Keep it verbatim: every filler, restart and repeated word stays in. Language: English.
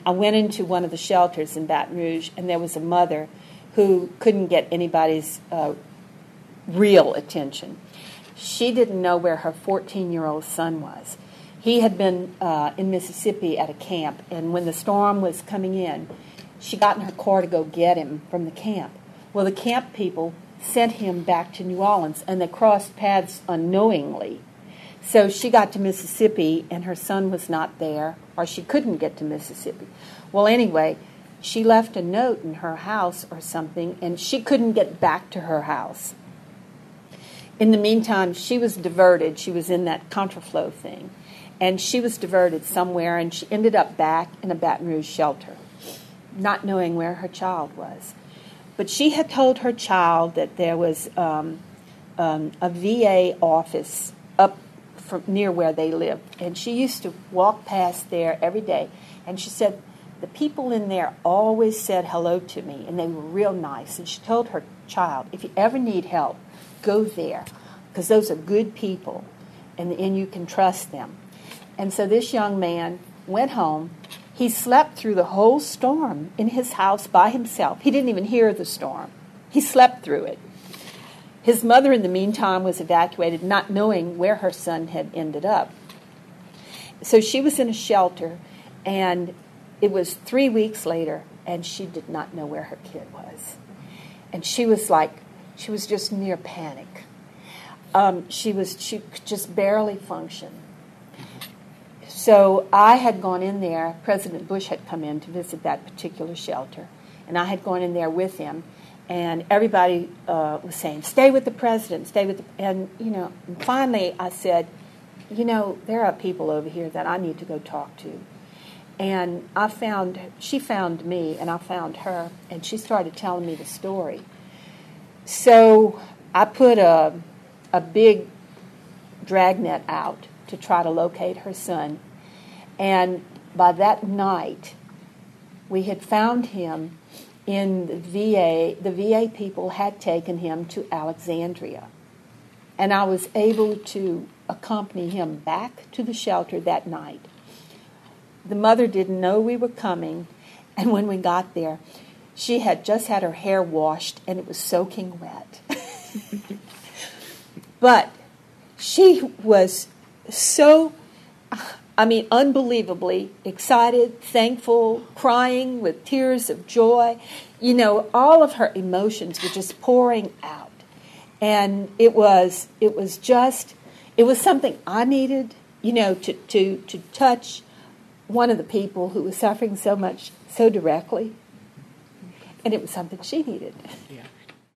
I went into one of the shelters in Baton Rouge, and there was a mother who couldn't get anybody's uh, real attention. She didn't know where her fourteen-year-old son was. He had been uh, in Mississippi at a camp, and when the storm was coming in, she got in her car to go get him from the camp. Well, the camp people sent him back to New Orleans, and they crossed paths unknowingly. So she got to Mississippi, and her son was not there, or she couldn't get to Mississippi. Well, anyway, she left a note in her house or something, and she couldn't get back to her house. In the meantime, she was diverted. She was in that contraflow thing, and she was diverted somewhere, and she ended up back in a Baton Rouge shelter, not knowing where her child was. But she had told her child that there was um, um, a V A office up from near where they lived, and she used to walk past there every day, and she said, the people in there always said hello to me, and they were real nice. And she told her child, if you ever need help, go there, because those are good people, and, and you can trust them. And so this young man went home. He slept through the whole storm in his house by himself. He didn't even hear the storm. He slept through it. His mother, in the meantime, was evacuated, not knowing where her son had ended up. So she was in a shelter, and it was three weeks later, and she did not know where her kid was. And she was like, she was just near panic. Um, she was, she could just barely function. So I had gone in there. President Bush had come in to visit that particular shelter, and I had gone in there with him, and everybody uh, was saying, stay with the president, stay with the... And, you know, and finally I said, you know, there are people over here that I need to go talk to. And I found, she found me, and I found her, and she started telling me the story. So I put a, a big dragnet out to try to locate her son. And by that night, we had found him in the V A. The V A people had taken him to Alexandria. And I was able to accompany him back to the shelter that night. The mother didn't know we were coming, and when we got there, she had just had her hair washed, and it was soaking wet. But she was so, I mean, unbelievably excited, thankful, crying with tears of joy. You know, all of her emotions were just pouring out. And it was, it was just, it was something I needed, you know, to, to, to touch one of the people who was suffering so much, so directly. And it was something she needed. Yeah.